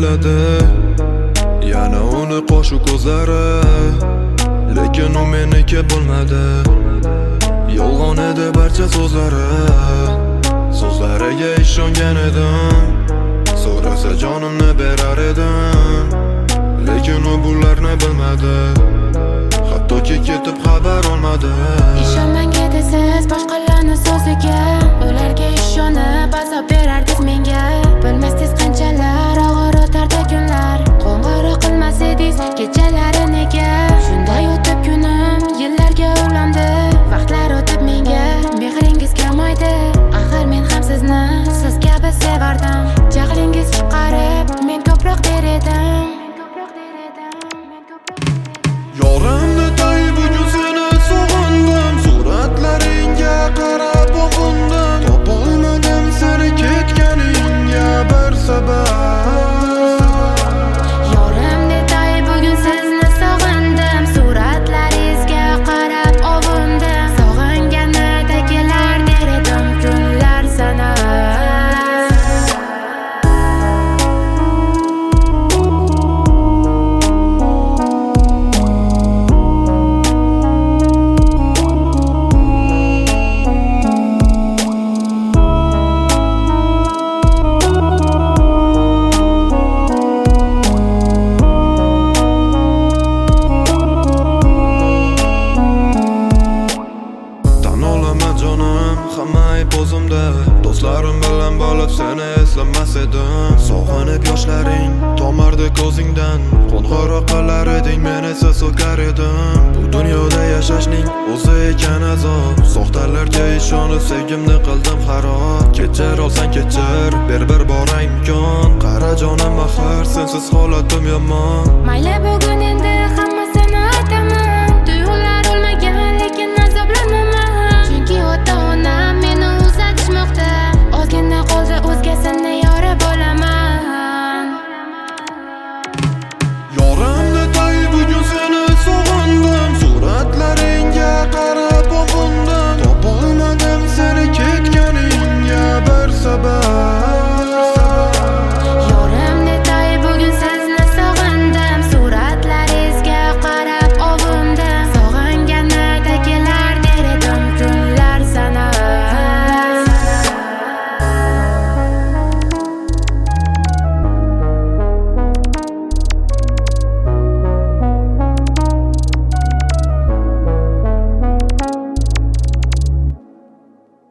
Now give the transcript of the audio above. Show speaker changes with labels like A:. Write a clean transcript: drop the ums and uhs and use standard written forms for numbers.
A: keladi, yana uni qo'shu ko'zlari, lekin u meniki bo'lmadi. Yolg'on edi barcha so'zlariga ishongan edim. So'rasa jonimni berar edim, lekin u bularni bilmadi. Hattoki ketib xabar olmadi.
B: Ishonmang siz boshqalarning so'ziga, ularga ishonib azob berardingiz menga. Bilmasdingiz qanchalar og'ir o'tardi kunlar, qo'ng'iroq qilmas edingiz kechalari nega? Shunday o'tib kunim yillarga ulandi, vaqtlar o'tib menga mehringiz kamaydi. Axir men ham sizni siz kabi sevardim, jahlingiz chiqarib men ko'proq der edim.
A: Yorimni tay bugun seni sog'indim, suratlaringga qarab o'qindim. Topolmadim seni ketganingga bir sabab.
B: Yorimni tay bugun sizni sog'indim, suratlaringizga qarab ovundim. Sog'inganidagilar der edim kunlar sanab.
A: Hamma ayb o'zimda, do'stlarim bilan bo'lib seni eslamas edim. Sog'inib yoshlaring tomardi ko'zingdan, qo'ng'iroq qilar eding, men esa so'kar edim. Bu dunyoda yashashning o'zi ekan azob, soxtalarga ishonib sevgimni qildim xarob. Kechir olsang kechir, ber bir bora imkon. Qara jonim axir sensiz holatim yomon.
B: Mayli bugun